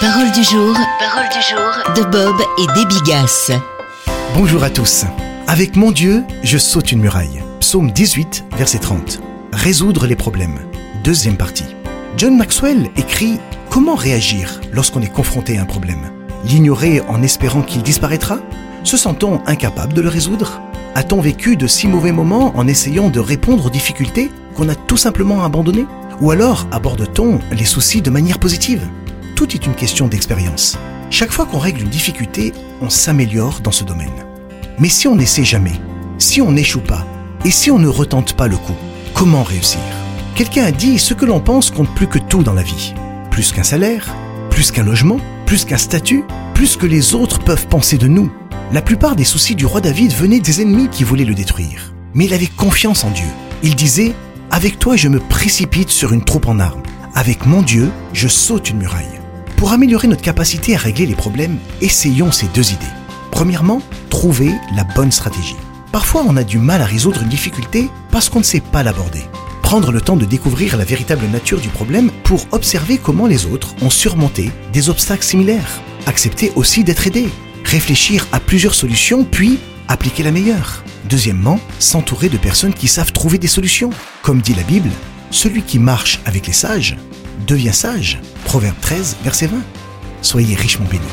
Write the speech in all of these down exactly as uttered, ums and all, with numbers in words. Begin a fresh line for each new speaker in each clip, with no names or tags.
Parole du jour, parole du jour de Bob et des Bigasses.
Bonjour à tous. Avec mon Dieu, je saute une muraille. Psaume dix-huit, verset trente. Résoudre les problèmes. Deuxième partie. John Maxwell écrit « Comment réagir lorsqu'on est confronté à un problème ? L'ignorer en espérant qu'il disparaîtra ? Se sent-on incapable de le résoudre ? A-t-on vécu de si mauvais moments en essayant de répondre aux difficultés qu'on a tout simplement abandonnées ? Ou alors aborde-t-on les soucis de manière positive ? Tout est une question d'expérience. Chaque fois qu'on règle une difficulté, on s'améliore dans ce domaine. Mais si on n'essaie jamais, si on n'échoue pas, et si on ne retente pas le coup, comment réussir ? Quelqu'un a dit « Ce que l'on pense compte plus que tout dans la vie. Plus qu'un salaire, plus qu'un logement, plus qu'un statut, plus que les autres peuvent penser de nous. » La plupart des soucis du roi David venaient des ennemis qui voulaient le détruire. Mais il avait confiance en Dieu. Il disait « Avec toi, je me précipite sur une troupe en armes. Avec mon Dieu, je saute une muraille. » Pour améliorer notre capacité à régler les problèmes, essayons ces deux idées. Premièrement, trouver la bonne stratégie. Parfois, on a du mal à résoudre une difficulté parce qu'on ne sait pas l'aborder. Prendre le temps de découvrir la véritable nature du problème pour observer comment les autres ont surmonté des obstacles similaires. Accepter aussi d'être aidé. Réfléchir à plusieurs solutions, puis appliquer la meilleure. Deuxièmement, s'entourer de personnes qui savent trouver des solutions. Comme dit la Bible, celui qui marche avec les sages devient sage. Proverbe treize, verset vingt. Soyez richement bénis.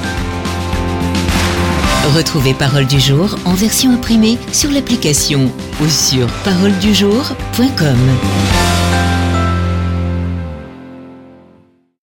Retrouvez Parole du jour en version imprimée sur l'application ou sur parole du jour point com.